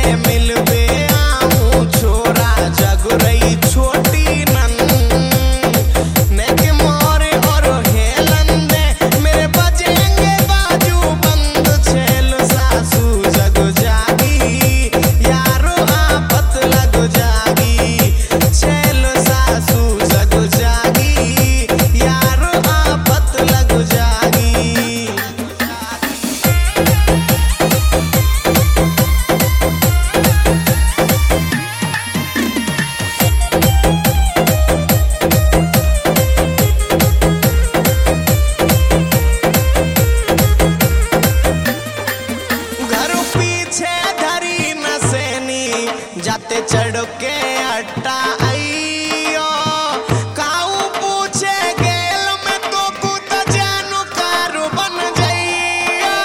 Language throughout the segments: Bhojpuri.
मिलबे आऊं छोरा जगुरई छोटी नन नेक मोरे और हेलन दे मेरे बजेंगे बाजू बंद छेल सासू जग जागी यारो आफत लग जागी छेल सासू जग जागी यारो आफत लग जागी। जाते चढ़ के अट्टा आइयो काऊ पूछे गेल में तो कुत जानू कारू बन जाइयो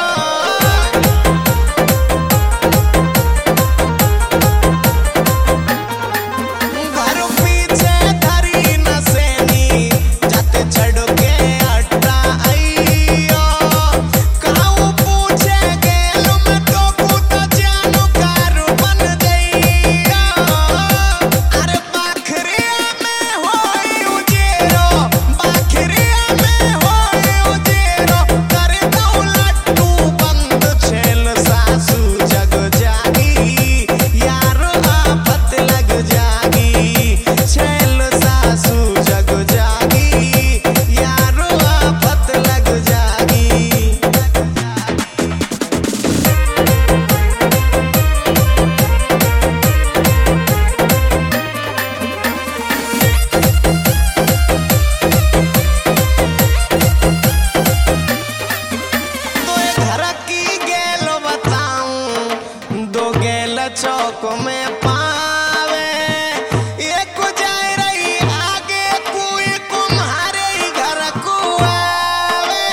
घर पीछे धरी न सेनी जाते चढ़ के अट्टा आइयो काऊ पूछे गेल में तो कुत जानू कारू बन जाइयो। अरे बाखरिया में होई उजेरो बाखरिया में होई उजेरो कर दऊ लट्टू बंद छेल सासू जग जागी यारो आफत लग जागी छेल सासू जग जागी यारो आफत लग जागी। घर की गेल बताऊं दो गेल चौक में पावे एक जाए रही आगे कोई कुम्हारे घर को आवे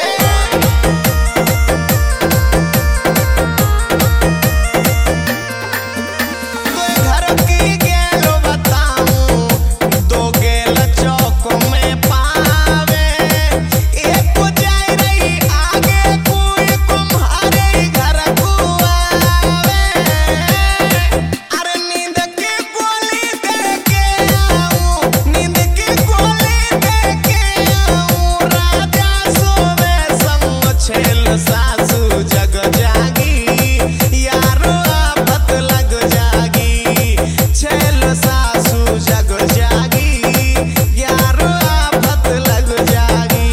घर की गेल बताऊं दो गेल चौक में पावे एक जाए रही आगे कोई कुम्हारे घर को आवे। अरे नींद की गोली दे के आऊं नींद की गोली दे के आऊं राजा सोवे संग छेल सासू जग जागी यारो आफत लग जागी छेल सासू जग जागी यारो आफत लग जागी।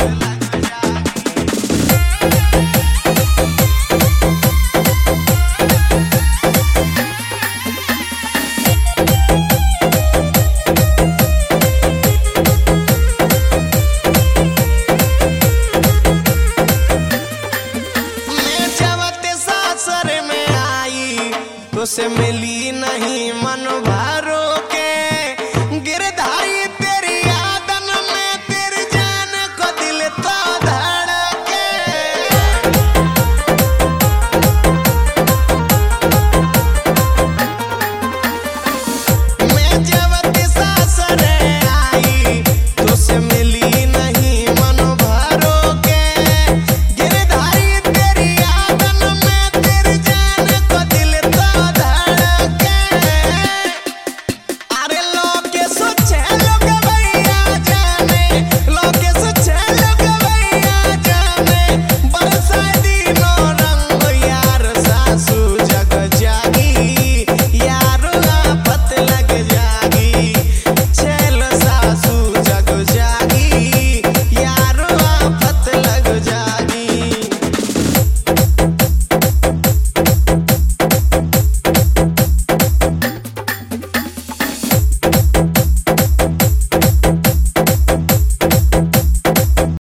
मैं जब ते सासर में आई तो से मिली नहीं मन भर